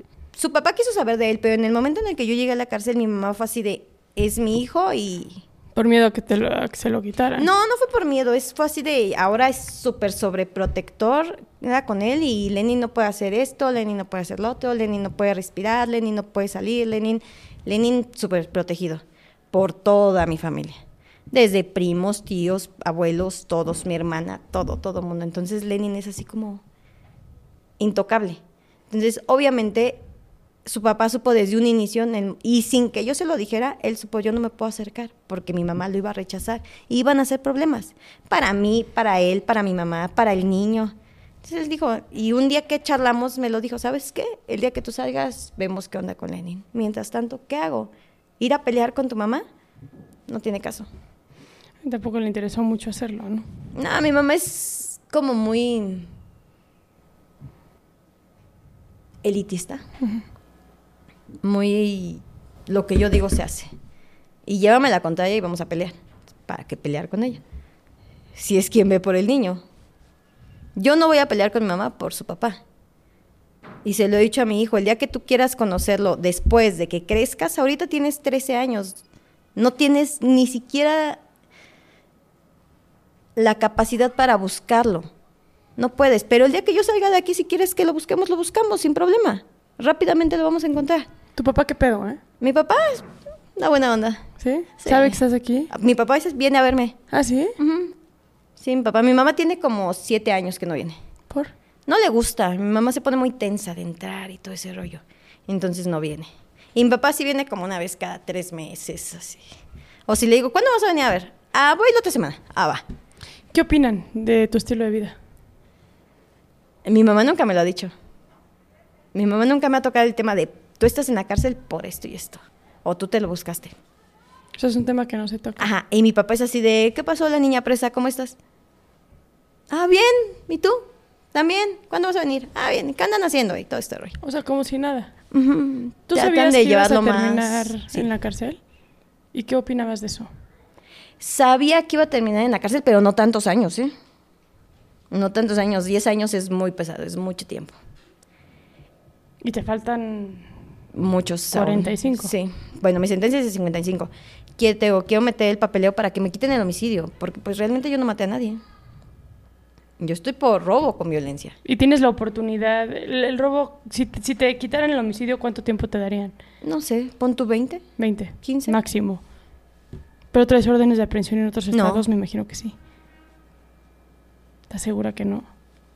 Su papá quiso saber de él, pero en el momento en el que yo llegué a la cárcel, mi mamá fue así de, es mi hijo y Por miedo a que se lo quitaran. No fue por miedo, fue así de, ahora es súper sobreprotector, era con él, y Lenny no puede hacer esto, Lenny no puede hacer lo otro, Lenny no puede respirar, Lenny no puede salir, Lenny súper protegido por toda mi familia. Desde primos, tíos, abuelos, todos, mi hermana, todo el mundo. Entonces Lenny es así como intocable. Entonces, obviamente, su papá supo desde un inicio, y sin que yo se lo dijera, él supo, yo no me puedo acercar, porque mi mamá lo iba a rechazar, y iban a ser problemas, para mí, para él, para mi mamá, para el niño. Entonces él dijo, y un día que charlamos, me lo dijo, ¿sabes qué? El día que tú salgas, vemos qué onda con Lenny. Mientras tanto, ¿qué hago? ¿Ir a pelear con tu mamá? No tiene caso. Tampoco le interesó mucho hacerlo, ¿no? No, mi mamá es como muy elitista. Uh-huh. Muy, lo que yo digo se hace. Y llévame la contraria y vamos a pelear. ¿Para qué pelear con ella? Si es quien ve por el niño. Yo no voy a pelear con mi mamá por su papá. Y se lo he dicho a mi hijo, el día que tú quieras conocerlo, después de que crezcas, ahorita tienes 13 años, no tienes ni siquiera la capacidad para buscarlo. No puedes, pero el día que yo salga de aquí, si quieres que lo busquemos, sin problema. Rápidamente lo vamos a encontrar. ¿Tu papá qué pedo, Mi papá es una buena onda. ¿Sí? ¿Sabe que estás aquí? Mi papá viene a verme. ¿Ah, sí? Uh-huh. Sí, mi papá. Mi mamá tiene como 7 años que no viene. ¿Por? No le gusta. Mi mamá se pone muy tensa de entrar y todo ese rollo. Entonces no viene. Y mi papá sí viene como una vez cada 3 meses, así. O si le digo, ¿cuándo vas a venir a ver? Voy la otra semana. Va. ¿Qué opinan de tu estilo de vida? Mi mamá nunca me lo ha dicho. Mi mamá nunca me ha tocado el tema de, tú estás en la cárcel por esto y esto. O tú te lo buscaste. Eso es un tema que no se toca. Ajá. Y mi papá es así de, ¿qué pasó la niña presa? ¿Cómo estás? Bien. ¿Y tú? ¿También? ¿Cuándo vas a venir? Bien. ¿Qué andan haciendo? Y todo este rollo. O sea, como si nada. Uh-huh. ¿Tú sabías que ibas a terminar en la cárcel? ¿Y qué opinabas de eso? Sabía que iba a terminar en la cárcel, pero no tantos años, ¿eh? No tantos años. 10 años es muy pesado, es mucho tiempo. ¿Y te faltan...? Muchos. 45. Sí. Bueno, mi sentencia es de 55. Quiero meter el papeleo para que me quiten el homicidio, porque pues realmente yo no maté a nadie. Yo estoy por robo con violencia. ¿Y tienes la oportunidad? El robo, si te quitaran el homicidio, ¿cuánto tiempo te darían? No sé, pon tu 20. 20. 15. Máximo. ¿Pero traes órdenes de aprehensión en otros estados? Me imagino que sí. ¿Estás segura que no?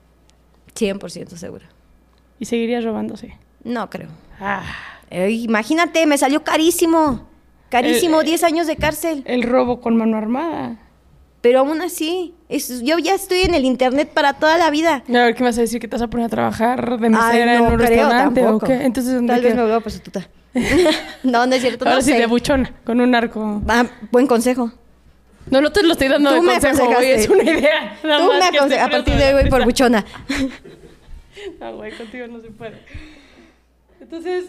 100% segura. ¿Y seguirías robándose? No creo. Imagínate, me salió carísimo. Carísimo, 10 años de cárcel. El robo con mano armada. Pero aún así, yo ya estoy en el internet para toda la vida. A ver, ¿qué me vas a decir? ¿Que te vas a poner a trabajar de mesera en un restaurante tampoco. ¿O qué? Entonces, ¿dónde Tal vez me vuelva prostituta. No es cierto. Ahora no sí, sé. de buchona, con un arco. Buen consejo. No te lo estoy dando de consejo, güey, es una idea. Tú me aconsejas, a partir de hoy voy por buchona. No, güey, contigo no se puede. Entonces,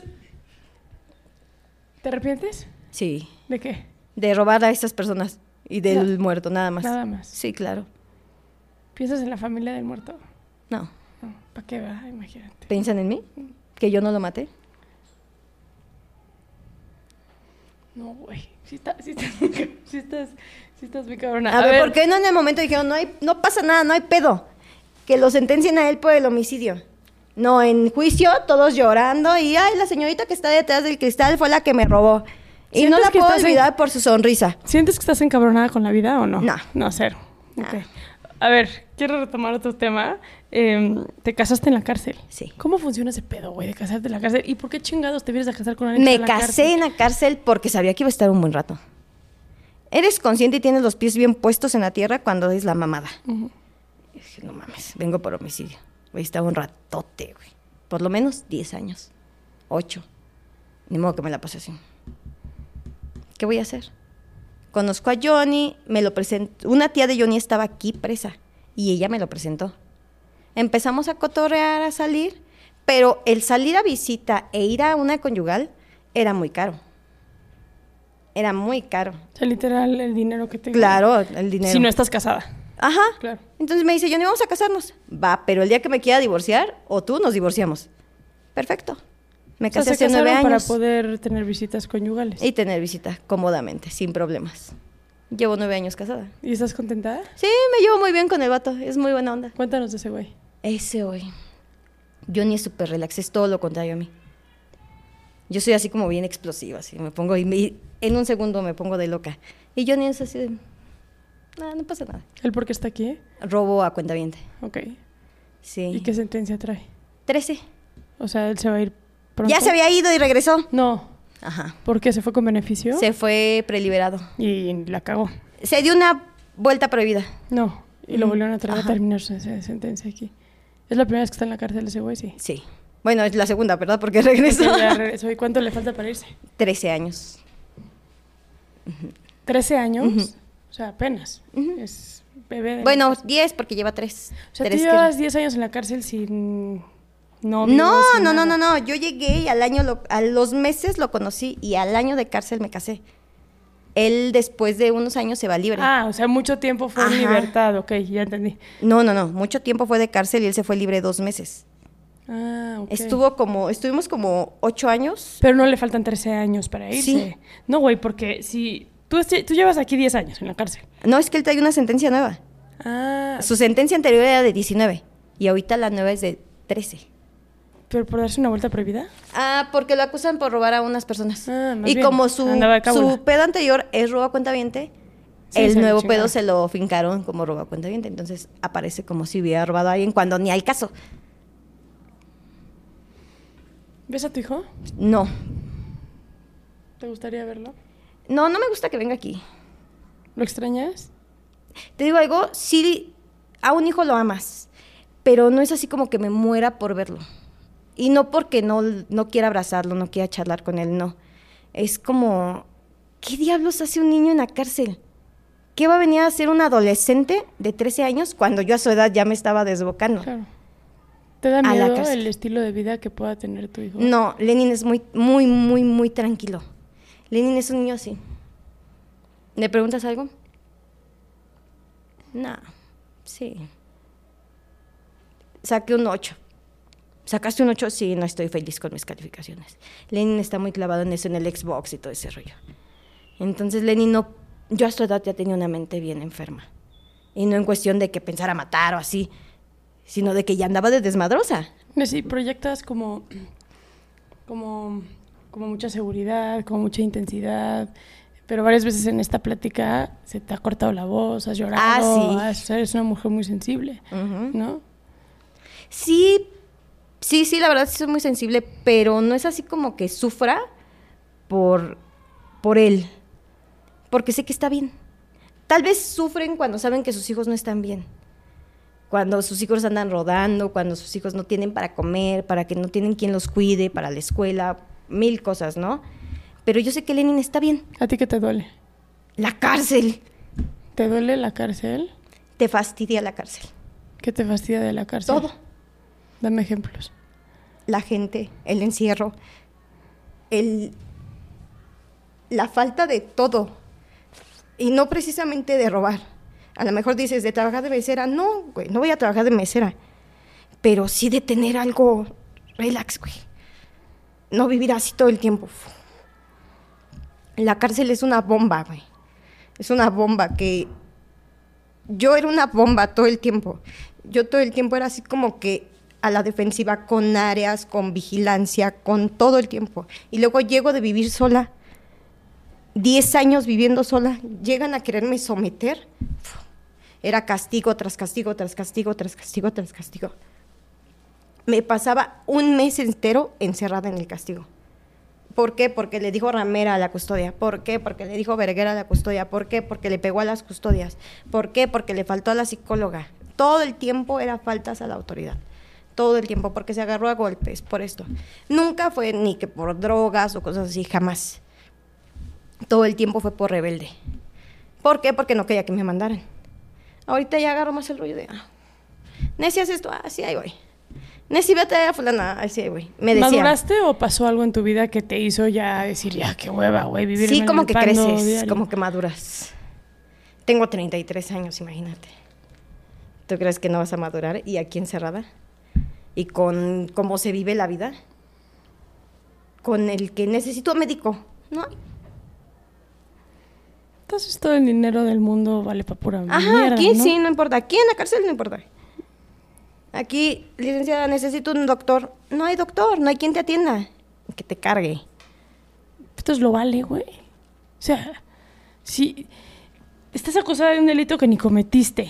¿te arrepientes? Sí. ¿De qué? De robar a estas personas y del muerto, nada más. Nada más. Sí, claro. ¿Piensas en la familia del muerto? No. ¿Para qué va? Imagínate. ¿Piensan en mí? ¿Que yo no lo maté? No, güey. Sí estás muy cabrona. A ver, ¿por qué no en el momento dijeron, no pasa nada, no hay pedo? Que lo sentencien a él por el homicidio. No, en juicio, todos llorando y, la señorita que está detrás del cristal fue la que me robó. Y no la puedo olvidar por su sonrisa. ¿Sientes que estás encabronada con la vida o no? No. No, cero. Okay. A ver, quiero retomar otro tema. Te casaste en la cárcel. Sí. ¿Cómo funciona ese pedo, güey, de casarte en la cárcel? ¿Y por qué chingados te vienes a casar con alguien que está en la cárcel? Me casé en la cárcel porque sabía que iba a estar un buen rato. Eres consciente y tienes los pies bien puestos en la tierra cuando es la mamada. Uh-huh. Y dije, no mames, vengo por homicidio. Güey, estaba un ratote, güey. Por lo menos 10 años. 8. Ni modo que me la pase así. ¿Qué voy a hacer? Conozco a Johnny, me lo presentó. Una tía de Johnny estaba aquí presa y ella me lo presentó. Empezamos a cotorrear, a salir, pero el salir a visita e ir a una conyugal era muy caro. Era muy caro. O sea, literal, el dinero que te... Claro, el dinero. Si no estás casada. Ajá. Claro. Entonces me dice, Johnny, vamos a casarnos. Va, pero el día que me quiera divorciar, o tú, nos divorciamos. Perfecto. Me casé hace 9 años. Para poder tener visitas conyugales. Y tener visita cómodamente, sin problemas. Llevo 9 años casada. ¿Y estás contenta? Sí, me llevo muy bien con el vato. Es muy buena onda. Cuéntanos de ese güey. Ese güey. Johnny es súper relax. Es todo lo contrario a mí. Yo soy así como bien explosiva. Así me pongo en un segundo me pongo de loca. Y Johnny es así de... no pasa nada. ¿Él por qué está aquí? Robo a cuentaviente. Ok. Sí. ¿Y qué sentencia trae? 13. O sea, él se va a ir pronto. Ya se había ido y regresó. No. Ajá. ¿Por qué? ¿Se fue con beneficio? Se fue preliberado. Y la cagó. Se dio una vuelta prohibida. No. Y lo volvieron a traer a terminar su sentencia aquí. ¿Es la primera vez que está en la cárcel ese güey? Sí. Sí. Bueno, es la segunda, ¿verdad? Porque regresó. Ya regresó. ¿Y cuánto le falta para irse? 13 años. ¿13 años? O sea, apenas. Es bebé. Bueno, 10 porque lleva 3. O sea, tú llevas 10 años en la cárcel sin novio. No. Yo llegué y a los meses lo conocí y al año de cárcel me casé. Él después de unos años se va libre. O sea, mucho tiempo fue en libertad. Ok, ya entendí. No. Mucho tiempo fue de cárcel y él se fue libre 2 meses. Ok. Estuvimos como 8 años. Pero no le faltan 13 años para irse. Sí. No, güey, porque si... Tú llevas aquí 10 años en la cárcel. No, es que él trae una sentencia nueva. Su sentencia anterior era de 19 y ahorita la nueva es de 13. ¿Pero por darse una vuelta prohibida? Porque lo acusan por robar a unas personas. Más y bien. como su pedo anterior es robo a cuentaviente, el nuevo pedo se lo fincaron como robo a cuentaviente. Entonces aparece como si hubiera robado a alguien cuando ni hay caso. ¿Ves a tu hijo? No. ¿Te gustaría verlo? No me gusta que venga aquí. ¿Lo extrañas? Te digo algo, sí, a un hijo lo amas, pero no es así como que me muera por verlo. Y no porque no quiera abrazarlo, no quiera charlar con él, no. Es como, ¿qué diablos hace un niño en la cárcel? ¿Qué va a venir a hacer un adolescente de 13 años cuando yo a su edad ya me estaba desbocando? Claro. ¿Te da miedo el estilo de vida que pueda tener tu hijo? No, Lenin es muy, muy, muy, muy tranquilo. Lenin es un niño así. ¿Le preguntas algo? No, sí. Saqué un 8. ¿Sacaste un 8? Sí, no estoy feliz con mis calificaciones. Lenin está muy clavado en eso, en el Xbox y todo ese rollo. Entonces Lenin no... Yo a su edad ya tenía una mente bien enferma. Y no en cuestión de que pensara matar o así, sino de que ya andaba de desmadrosa. Sí, proyectas como mucha seguridad, como mucha intensidad, pero varias veces en esta plática se te ha cortado la voz, has llorado, eres una mujer muy sensible, ¿no? Sí, la verdad sí soy muy sensible, pero no es así como que sufra por él, porque sé que está bien. Tal vez sufren cuando saben que sus hijos no están bien, cuando sus hijos andan rodando, cuando sus hijos no tienen para comer, para que no tienen quien los cuide, para la escuela, 1000 cosas, ¿no? Pero yo sé que Lenin está bien. ¿A ti qué te duele? La cárcel. ¿Te duele la cárcel? Te fastidia la cárcel. ¿Qué te fastidia de la cárcel? Todo. Dame ejemplos. La gente, el encierro, la falta de todo. Y no precisamente de robar. A lo mejor dices, de trabajar de mesera. No, güey, no voy a trabajar de mesera. Pero sí de tener algo relax, güey. No vivir así todo el tiempo. La cárcel es una bomba, güey. Es una bomba que... Yo era una bomba todo el tiempo. Yo todo el tiempo era así como que a la defensiva, con áreas, con vigilancia, con todo el tiempo. Y luego llego de vivir sola. 10 años viviendo sola. Llegan a quererme someter. Era castigo tras castigo, tras castigo, tras castigo, tras castigo. Me pasaba un mes entero encerrada en el castigo. ¿Por qué? Porque le dijo ramera a la custodia. ¿Por qué? Porque le dijo verguera a la custodia. ¿Por qué? Porque le pegó a las custodias. ¿Por qué? Porque le faltó a la psicóloga. Todo el tiempo era faltas a la autoridad. Todo el tiempo, porque se agarró a golpes por esto. Nunca fue ni que por drogas o cosas así, jamás. Todo el tiempo fue por rebelde. ¿Por qué? Porque no quería que me mandaran. Ahorita ya agarro más el rollo de... Nessie, ¿haces esto? Sí, ahí voy. Nessie, vete a fulana. Así, ahí voy. Me decía... ¿Maduraste o pasó algo en tu vida que te hizo ya decir, ya, qué hueva, güey, vivir Sí, como que creces, diario? como que maduras. Tengo 33 años, imagínate. ¿Tú crees que no vas a madurar? ¿Y aquí encerrada? ¿Y con cómo se vive la vida? Con el que necesito médico. No hay. Entonces todo el dinero del mundo vale para pura mierda, Ajá, aquí ¿no? sí, no importa. Aquí en la cárcel no importa. Aquí, licenciada, necesito un doctor. No hay doctor, no hay quien te atienda. Que te cargue. Esto lo vale, güey. O sea, si estás acusada de un delito que ni cometiste.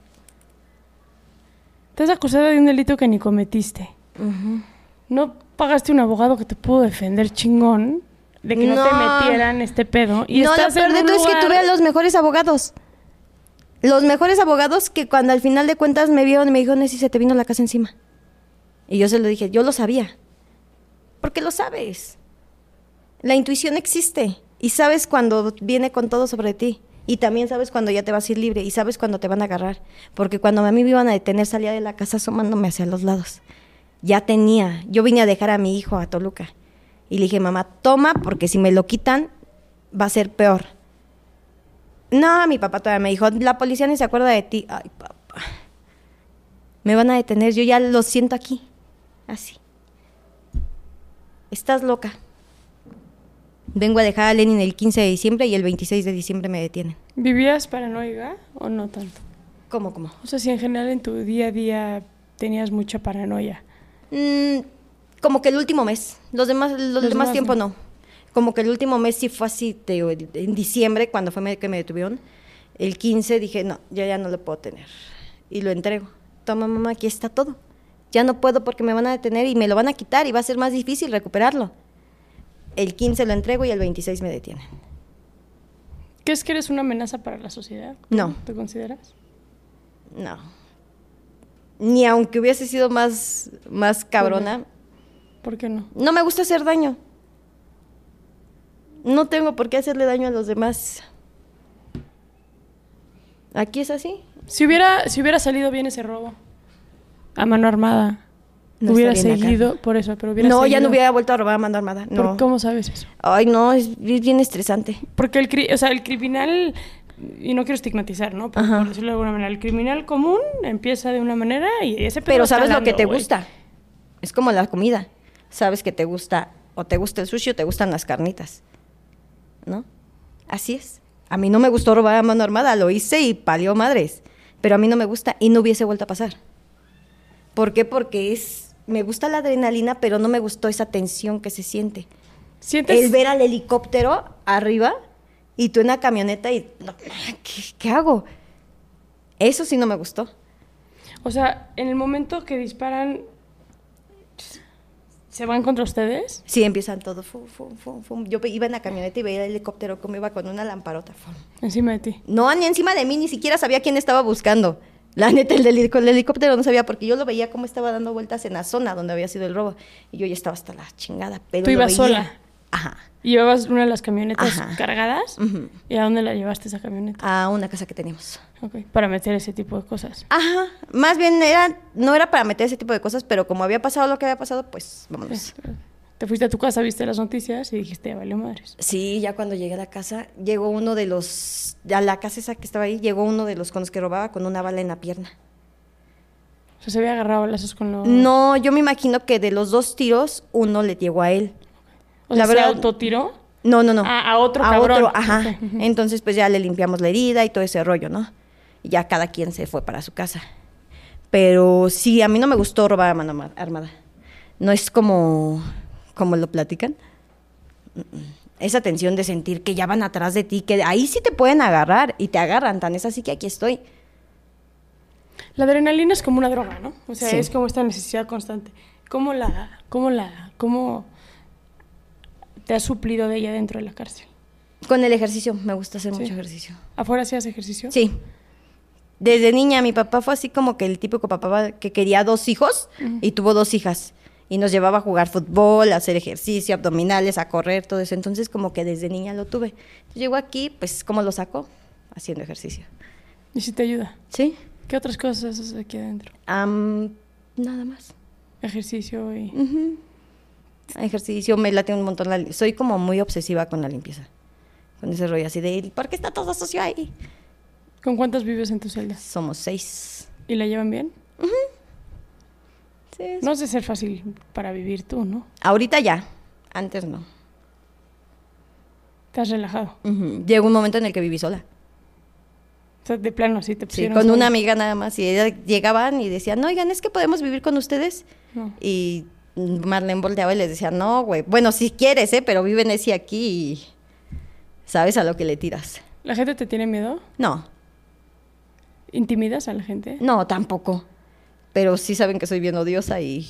Estás acusada de un delito que ni cometiste. No pagaste un abogado que te pudo defender chingón de que no te metieran este pedo. Y no, lo estás peor en de un todo es que lugar... tuve a los mejores abogados. Los mejores abogados que cuando al final de cuentas me vieron y me dijeron, Nessie, se te vino la casa encima. Y yo se lo dije, yo lo sabía. Porque lo sabes. La intuición existe. Y sabes cuando viene con todo sobre ti. Y también sabes cuando ya te vas a ir libre. Y sabes cuando te van a agarrar. Porque cuando a mí me iban a detener, salía de la casa asomándome hacia los lados. Ya tenía. Yo vine a dejar a mi hijo a Toluca. Y le dije, mamá, toma, porque si me lo quitan, va a ser peor. No, mi papá todavía me dijo, la policía ni se acuerda de ti. Ay, papá. Me van a detener, yo ya lo siento aquí. Así. Estás loca. Vengo a dejar a Lenin el 15 de diciembre y el 26 de diciembre me detienen. ¿Vivías paranoica o no tanto? ¿Cómo? O sea, si en general en tu día a día tenías mucha paranoia. Como que el último mes. Los demás tiempo no. Como que el último mes sí fue así, en diciembre, cuando fue que me detuvieron. El 15 dije, no, yo ya no lo puedo tener. Y lo entrego. Toma, mamá, aquí está todo. Ya no puedo porque me van a detener y me lo van a quitar y va a ser más difícil recuperarlo. El 15 lo entrego y el 26 me detienen. ¿Crees que eres una amenaza para la sociedad? No. ¿Te consideras? No. Ni aunque hubiese sido más cabrona. ¿Por qué no? No me gusta hacer daño. No tengo por qué hacerle daño a los demás. Aquí es así. Si hubiera salido bien ese robo a mano armada, No hubiera estaría en la seguido cárcel. por eso, pero hubiera No, seguido. ya no hubiera vuelto a robar a mano armada. No. ¿Cómo sabes eso? Ay, no, es bien estresante. Porque el criminal, y no quiero estigmatizar, ¿no? Por decirlo de alguna manera, el criminal común empieza de una manera y ese pedo Pero va sabes lo escalando, que te güey. gusta. Es como la comida. Sabes que te gusta, o te gusta el sushi o te gustan las carnitas. ¿No? Así es. A mí no me gustó robar a mano armada, lo hice y palió madres. Pero a mí no me gusta y no hubiese vuelto a pasar. ¿Por qué? Porque me gusta la adrenalina, pero no me gustó esa tensión que se siente. ¿Sientes? El ver al helicóptero arriba y tú en la camioneta y... no, ¿qué hago? Eso sí no me gustó. O sea, en el momento que disparan, ¿se van contra ustedes? Sí, empiezan todo. Fum, fum, fum, fum. Yo iba en la camioneta y veía el helicóptero como iba con una lamparota. Fum. Encima de ti. No, ni encima de mí, ni siquiera sabía quién estaba buscando. La neta, el helicóptero no sabía, porque yo lo veía como estaba dando vueltas en la zona donde había sido el robo. Y yo ya estaba hasta la chingada. Pero ¿Tú lo ibas veía. sola? Ajá. ¿Y llevabas una de las camionetas Ajá. cargadas? Ujú. ¿Y a dónde la llevaste esa camioneta? A una casa que teníamos. Ok, para meter ese tipo de cosas. Ajá. Más bien no era para meter ese tipo de cosas, pero como había pasado lo que había pasado, pues vámonos. Te fuiste a tu casa, viste las noticias y dijiste, valió madres. Sí, ya cuando llegué a la casa, llegó uno de los... A la casa esa que estaba ahí, llegó uno de los con los que robaba con una bala en la pierna. O sea, se había agarrado balazos con los... No, yo me imagino que de los 2 tiros, uno le llegó a él. O sea, ¿se autotiró? No. A otro a cabrón. otro, ajá. Ok, ujú. Entonces, pues ya le limpiamos la herida y todo ese rollo, ¿no? Y ya cada quien se fue para su casa. Pero sí, a mí no me gustó robar a mano armada. No es como lo platican. Esa tensión de sentir que ya van atrás de ti, que ahí sí te pueden agarrar y te agarran, tan es así que aquí estoy. La adrenalina es como una droga, ¿no? O sea, Sí. es como esta necesidad constante. ¿Cómo te has suplido de ella dentro de la cárcel? Con el ejercicio, me gusta hacer Sí. mucho ejercicio. ¿Afuera hacías ejercicio? Sí. Desde niña mi papá fue así como que el típico papá que quería 2 hijos y tuvo 2 hijas. Y nos llevaba a jugar fútbol, a hacer ejercicio, abdominales, a correr, todo eso. Entonces como que desde niña lo tuve. Llegó aquí, pues ¿cómo lo saco? Haciendo ejercicio. ¿Y si te ayuda? ¿Sí? ¿Qué otras cosas haces aquí adentro? Nada más. Ejercicio y... Ejercicio, me late un montón. Soy como muy obsesiva con la limpieza. Con ese rollo así de, ¿por qué está todo sucio ahí? ¿Con cuántas vives en tu celda? Somos 6. ¿Y la llevan bien? Sí, No es de ser fácil para vivir tú, ¿no? ahorita ya, antes no. Estás relajado. Llegó un momento en el que viví sola. O sea, de plano, sí te pusieron con sola. una amiga nada más. Y llegaban y decían, oigan, ¿es que podemos vivir con ustedes? No. Y Marlene volteaba y les decía, no, güey. Bueno, si quieres, pero vive Nessie aquí y sabes a lo que le tiras. ¿La gente te tiene miedo? No. ¿Intimidas a la gente? No, tampoco. Pero sí saben que soy bien odiosa y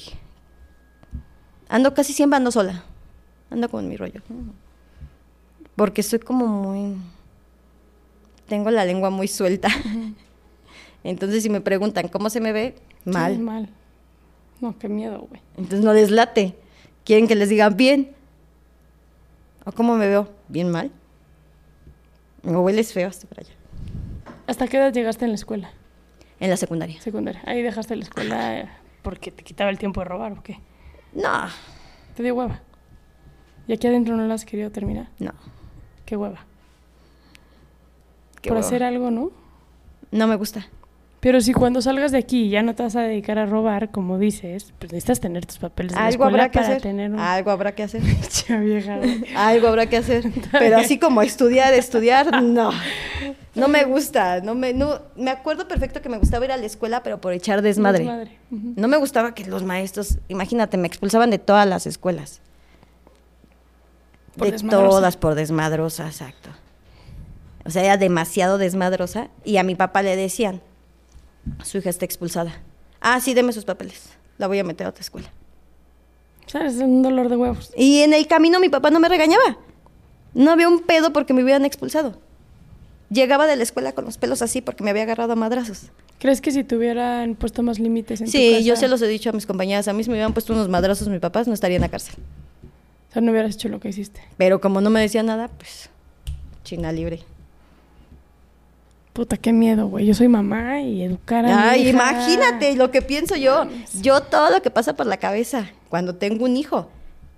casi siempre ando sola. Ando con mi rollo. Porque soy como muy... Tengo la lengua muy suelta. Entonces, si me preguntan cómo se me ve, mal. Sí, mal. No, qué miedo, güey. Entonces no les late. Quieren que les digan bien. ¿O cómo me veo? Bien mal. O hueles feo hasta para allá. ¿Hasta qué edad llegaste en la escuela? En la secundaria. Secundaria. Ahí dejaste la escuela porque te quitaba el tiempo de robar, ¿o qué? No. ¿Te dio hueva? ¿Y aquí adentro no la has querido terminar? No. ¿Qué hueva? Qué Por hueva. hacer algo, ¿no? No me gusta. Pero si cuando salgas de aquí ya no te vas a dedicar a robar, como dices, pues necesitas tener tus papeles de la Algo escuela habrá que para hacer. tener un... Algo habrá que hacer. Pinche vieja, güey. Algo habrá que hacer. Pero así como estudiar, no. No me gusta. No, me acuerdo perfecto que me gustaba ir a la escuela, pero por echar desmadre. Ujú. No me gustaba que los maestros, imagínate, me expulsaban de todas las escuelas. Por de desmadrosa. todas por desmadrosa, exacto. O sea, era demasiado desmadrosa y a mi papá le decían, su hija está expulsada. Ah, sí, deme sus papeles. La voy a meter a otra escuela. O sea, es un dolor de huevos. Y en el camino mi papá no me regañaba. No había un pedo porque me hubieran expulsado. Llegaba de la escuela con los pelos así porque me había agarrado a madrazos. ¿Crees que si te hubieran puesto más límites en tu Sí, casa? yo se los he dicho a mis compañeras. A mí si me hubieran puesto unos madrazos mis papás, no estaría en la cárcel. O sea, no hubieras hecho lo que hiciste. Pero como no me decía nada, pues, China libre. Puta, qué miedo, güey. Yo soy mamá y educar a mi Ay, hija. imagínate lo que pienso yo. Yo todo lo que pasa por la cabeza cuando tengo un hijo.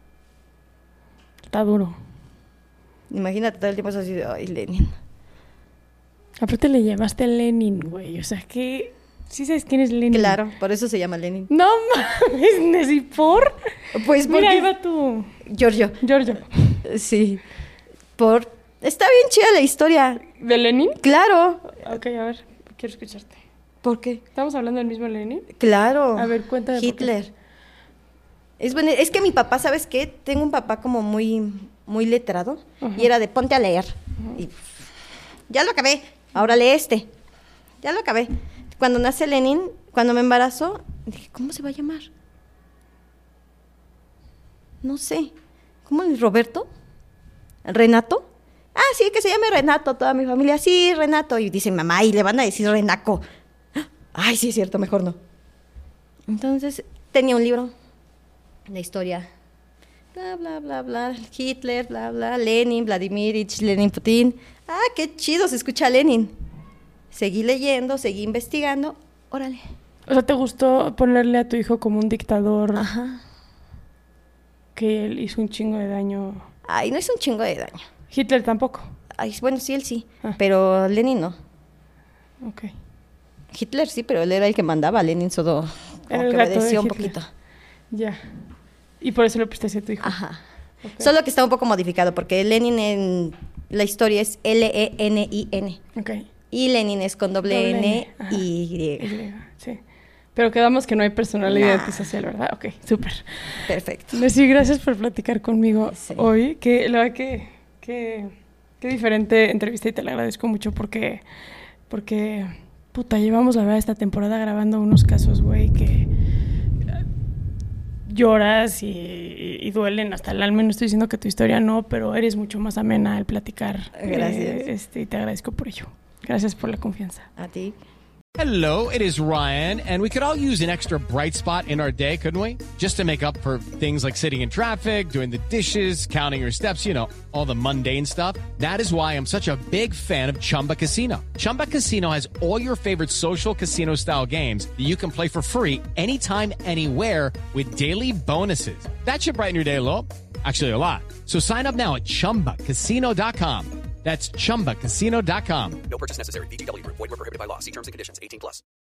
Está duro. Imagínate todo el tiempo es así de, ay, Lenin. Aparte le llamaste Lenin, güey. O sea, que... ¿Sí sabes quién es Lenin? Claro, por eso se llama Lenin. No mames, Nessie, ¿por? Pues Mira, porque... ahí va tu... Giorgio. Sí. Está bien chida la historia. ¿De Lenin? Claro. Ok, a ver, quiero escucharte. ¿Por qué? ¿Estamos hablando del mismo Lenin? Claro. A ver, cuéntame por qué. Hitler. Es que mi papá, ¿sabes qué? Tengo un papá como muy, muy letrado. Ajá. Y era de ponte a leer. Y ya lo acabé. Ahora lee este. Ya lo acabé. Cuando nace Lenin, cuando me embarazó, dije, ¿cómo se va a llamar? No sé. ¿Cómo? ¿Roberto? ¿Renato? Ah, sí, que se llame Renato, toda mi familia. Sí, Renato. Y dice mamá, y le van a decir Renaco. Ay, sí, es cierto, mejor no. Entonces, tenía un libro. La historia. Bla, bla, bla, bla. Hitler, bla, bla. Lenin, Vladimir Ilich, Lenin, Putin. Ah, qué chido se escucha Lenin. Seguí leyendo, seguí investigando. Órale. O sea, ¿te gustó ponerle a tu hijo como un dictador? Ajá. Que él hizo un chingo de daño. Ay, no es un chingo de daño. Hitler tampoco. Ay, bueno, sí, él sí. Ah. Pero Lenin no. Ok. Hitler sí, pero él era el que mandaba. Lenin solo Era como el que gato de obedeció un Hitler. poquito. Ya. Y por eso lo prestaste a tu hijo. Ajá. Ok. Solo que está un poco modificado, porque Lenin en la historia es L-E-N-I-N. Ok. Y Lenin es con doble N Ajá. y Y. Y, sí. Pero quedamos que no hay personalidad Nah. antisocial, ¿verdad? Ok, súper. Perfecto. Nessie, gracias por platicar conmigo Sí. hoy. Que la verdad que diferente entrevista y te la agradezco mucho porque puta, llevamos la verdad esta temporada grabando unos casos, güey, que lloras y duelen hasta el alma. No estoy diciendo que tu historia no, pero eres mucho más amena al platicar. Gracias. Y te agradezco por ello. Gracias por la confianza. A ti. Hello, it is Ryan, and we could all use an extra bright spot in our day, couldn't we? Just to make up for things like sitting in traffic, doing the dishes, counting your steps, you know, all the mundane stuff. That is why I'm such a big fan of Chumba Casino. Chumba Casino has all your favorite social casino-style games that you can play for free anytime, anywhere with daily bonuses. That should brighten your day a little. Actually, a lot. So sign up now at ChumbaCasino.com. That's ChumbaCasino.com. No purchase necessary. VGW Group. Void where prohibited by law. See terms and conditions. 18+.